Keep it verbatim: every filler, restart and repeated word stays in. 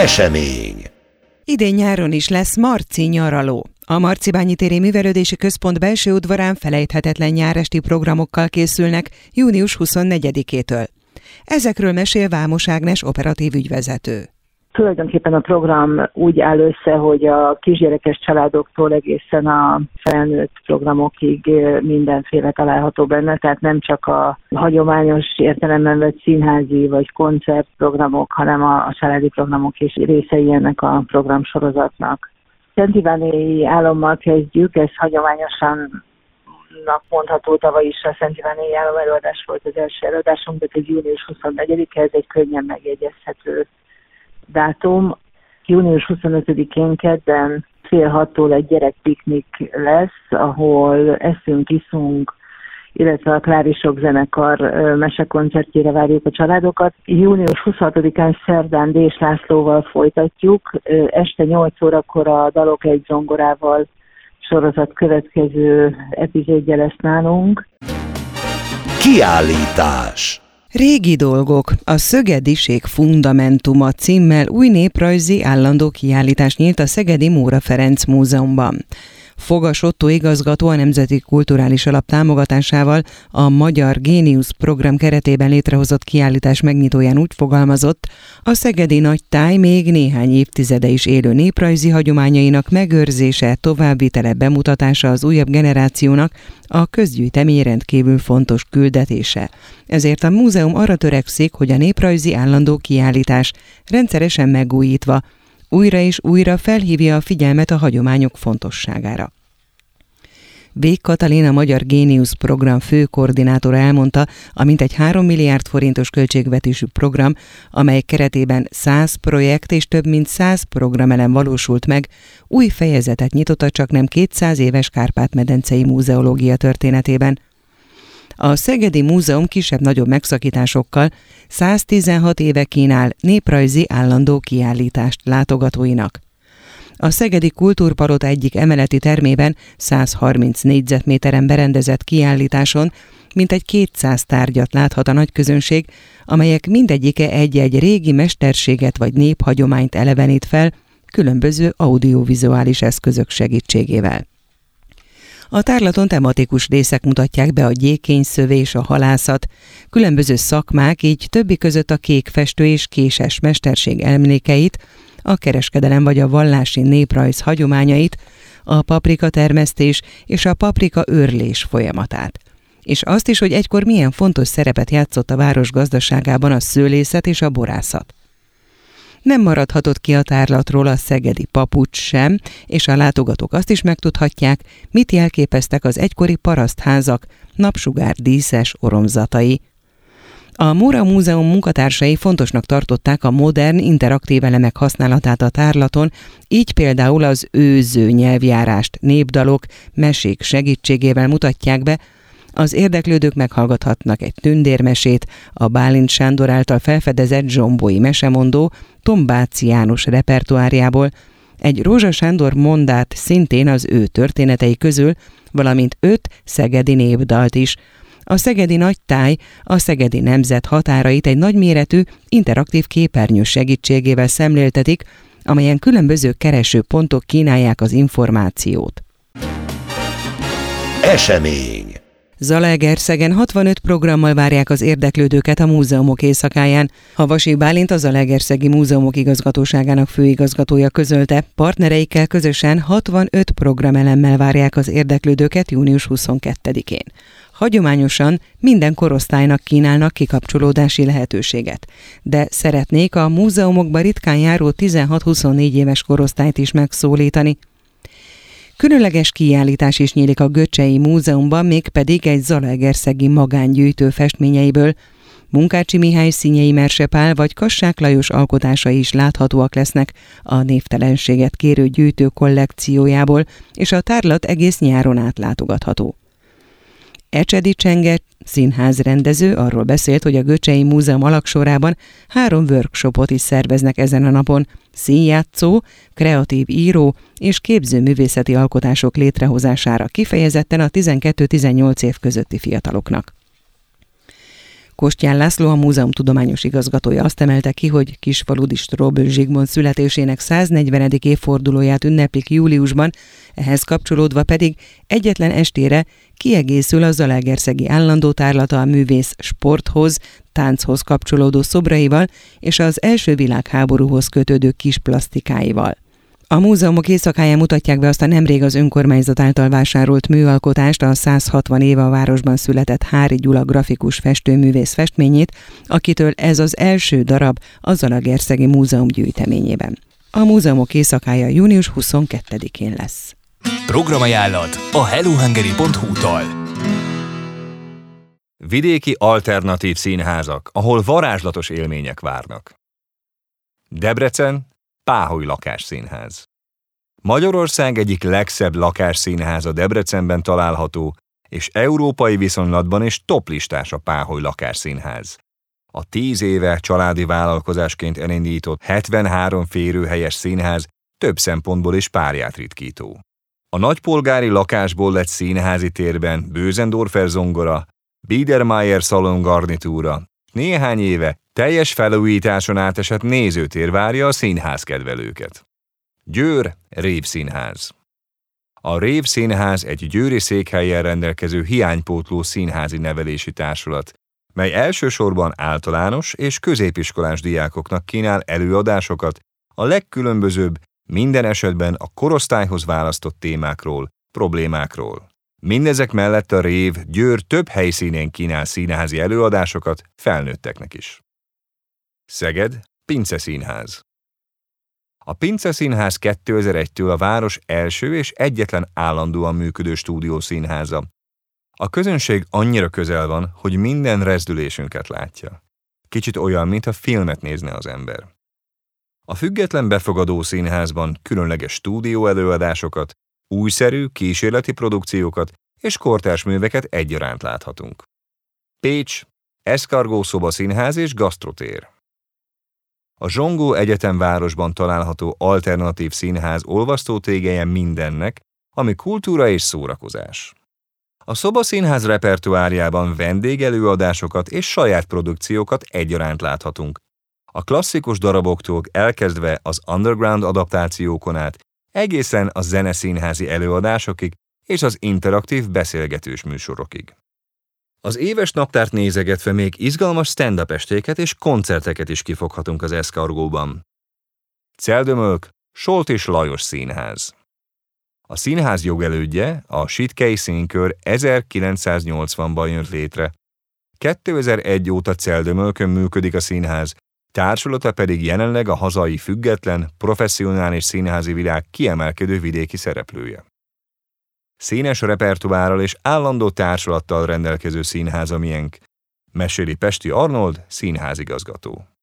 Esemény. Idén nyáron is lesz Marci nyaraló. A Marcibányi Téri Művelődési Központ belső udvarán felejthetetlen nyáresti programokkal készülnek június huszonnegyedikétől. Ezekről mesél Vámos Ágnes operatív ügyvezető. Tulajdonképpen a program úgy áll össze, hogy a kisgyerekes családoktól egészen a felnőtt programokig mindenféle található benne, tehát nem csak a hagyományos értelemben vett színházi vagy koncertprogramok, hanem a, a családi programok is részei ennek a programsorozatnak. Szent Ivánéi álommal kezdjük, ez hagyományosan mondható, tavaly is a Szent Ivánéi álom előadás volt az első előadásunk, de ez június huszonnegyedike, ez egy könnyen megjegyezhető dátum. június huszonötödikén kedden fél hattól egy gyerekpiknik lesz, ahol eszünk, iszunk, illetve a Klárisok zenekar mesekoncertjére várjuk a családokat. június huszonhatodikán szerdán Dés Lászlóval folytatjuk. Este nyolc órakor a Dalok egy zongorával sorozat következő epizódja lesz nálunk. Kiállítás. Régi dolgok, a Szögediség fundamentuma címmel új néprajzi állandó kiállítás nyílt a Szegedi Móra Ferenc Múzeumban. Fogas Ottó igazgató a Nemzeti Kulturális Alap támogatásával a Magyar Géniusz program keretében létrehozott kiállítás megnyitóján úgy fogalmazott, a szegedi nagytáj még néhány évtizede is élő néprajzi hagyományainak megőrzése, továbbvitele, bemutatása az újabb generációnak a közgyűjtemény rendkívül fontos küldetése. Ezért a múzeum arra törekszik, hogy a néprajzi állandó kiállítás rendszeresen megújítva újra és újra felhívja a figyelmet a hagyományok fontosságára. Vég Katalin, a Magyar Géniusz program főkoordinátora elmondta, a mintegy három milliárd forintos költségvetésű program, amely keretében száz projekt és több mint száz programelem valósult meg, új fejezetet nyitott a csaknem kétszáz éves Kárpát-medencei múzeológia történetében. A Szegedi Múzeum kisebb-nagyobb megszakításokkal száztizenhat éve kínál néprajzi állandó kiállítást látogatóinak. A Szegedi Kultúrpalota egyik emeleti termében százharminc négyzetméteren berendezett kiállításon mintegy kétszáz tárgyat láthat a nagyközönség, amelyek mindegyike egy-egy régi mesterséget vagy néphagyományt elevenít fel különböző audiovizuális eszközök segítségével. A tárlaton tematikus részek mutatják be a gyékényszövés, a halászat, különböző szakmák, így többi között a kékfestő és késes mesterség emlékeit, a kereskedelem vagy a vallási néprajz hagyományait, a paprika termesztés és a paprika őrlés folyamatát. És azt is, hogy egykor milyen fontos szerepet játszott a város gazdaságában a szőlészet és a borászat. Nem maradhatott ki a tárlatról a szegedi papucs sem, és a látogatók azt is megtudhatják, mit jelképeztek az egykori parasztházak napsugár díszes oromzatai. A Móra Múzeum munkatársai fontosnak tartották a modern, interaktív elemek használatát a tárlaton, így például az őző nyelvjárást népdalok, mesék segítségével mutatják be. Az érdeklődők meghallgathatnak egy tündérmesét, a Bálint Sándor által felfedezett zsombói mesemondó Tombácsi János repertoárjából, egy Rózsa Sándor mondát szintén az ő történetei közül, valamint öt szegedi népdalt is. A szegedi nagytáj a szegedi nemzet határait egy nagyméretű, interaktív képernyő segítségével szemléltetik, amelyen különböző keresőpontok kínálják az információt. Esemény. Zalaegerszegen hatvanöt programmal várják az érdeklődőket a múzeumok éjszakáján. Havasi Bálint, a Zalaegerszegi Múzeumok Igazgatóságának főigazgatója közölte, partnereikkel közösen hatvanöt programelemmel várják az érdeklődőket június huszonkettedikén. Hagyományosan minden korosztálynak kínálnak kikapcsolódási lehetőséget, de szeretnék a múzeumokba ritkán járó tizenhat-huszonnégy éves korosztályt is megszólítani. Különleges kiállítás is nyílik a Göcsei Múzeumban, mégpedig egy zalaegerszegi magángyűjtő festményeiből. Munkácsi Mihály színjei Mersepál vagy Kassák Lajos alkotásai is láthatóak lesznek a névtelenséget kérő gyűjtő kollekciójából, és a tárlat egész nyáron átlátogatható. Ecsedi Csenge színházrendező arról beszélt, hogy a Göcsei Múzeum alaksorában három workshopot is szerveznek ezen a napon: színjátszó, kreatív író és képzőművészeti alkotások létrehozására kifejezetten a tizenkettő-tizennyolc év közötti fiataloknak. Kostyán László, a múzeum tudományos igazgatója azt emelte ki, hogy kisfaludi Strobl Zsigmond születésének száznegyvenedik évfordulóját ünneplik júliusban, ehhez kapcsolódva pedig egyetlen estére kiegészül a zalaegerszegi állandó tárlata a művész sporthoz, tánchoz kapcsolódó szobraival és az első világháborúhoz kötődő kis plastikáival. A múzeumok éjszakáján mutatják be azt a nemrég az önkormányzat által vásárolt műalkotást, a száz hatvan éve a városban született Háry Gyula grafikus festőművész festményét, akitől ez az első darab a Zalaegerszegi Múzeum gyűjteményében. A múzeumok éjszakája június huszonkettedikén lesz. Programajánlat a hellohungary pont hu-tól. Vidéki alternatív színházak, ahol varázslatos élmények várnak. Debrecen, Páholy Lakásszínház. Magyarország egyik legszebb lakásszínháza Debrecenben található, és európai viszonylatban is toplistás a Páholy Lakásszínház. A tíz éve családi vállalkozásként elindított hetvenhárom férőhelyes színház több szempontból is párját ritkító. A nagypolgári lakásból lett színházi térben Bösendorfer zongora, Biedermeier szalon garnitúra, néhány éve teljes felújításon átesett nézőtér várja a színházkedvelőket. Győr Rév Színház. A Rév Színház egy győri székhellyel rendelkező hiánypótló színházi nevelési társulat, mely elsősorban általános és középiskolás diákoknak kínál előadásokat a legkülönbözőbb, minden esetben a korosztályhoz választott témákról, problémákról. Mindezek mellett a Rév Győr több helyszínén kínál színházi előadásokat felnőtteknek is. Szeged Pince Színház. A Pince Színház kétezer-egytől a város első és egyetlen állandóan működő stúdiószínháza. A közönség annyira közel van, hogy minden rezdülésünket látja. Kicsit olyan, mint a filmet nézne az ember. A független befogadó színházban különleges stúdió előadásokat, újszerű, kísérleti produkciókat és kortárs műveket egyaránt láthatunk. Pécs, Eszkargó szobaszínház és gasztrotér. A Zsongó Egyetemvárosban található alternatív színház olvasztótégelye mindennek, ami kultúra és szórakozás. A szobaszínház repertoárjában vendégelőadásokat és saját produkciókat egyaránt láthatunk. A klasszikus daraboktól elkezdve az underground adaptációkon át, egészen a zeneszínházi előadásokig és az interaktív beszélgetős műsorokig. Az éves naptárt nézegetve még izgalmas stand-up estéket és koncerteket is kifoghatunk az Eszkargóban. Celldömölk, Solt és Lajos Színház. A színház jogelődje, a Sitkei Színkör ezerkilencszáznyolcvanban jött létre. kétezer-egy óta Celldömölkön működik a színház, társulata pedig jelenleg a hazai független, professzionális színházi világ kiemelkedő vidéki szereplője. Színes repertoárral és állandó társulattal rendelkező színház a miénk, meséli Pesti Arnold, színházigazgató.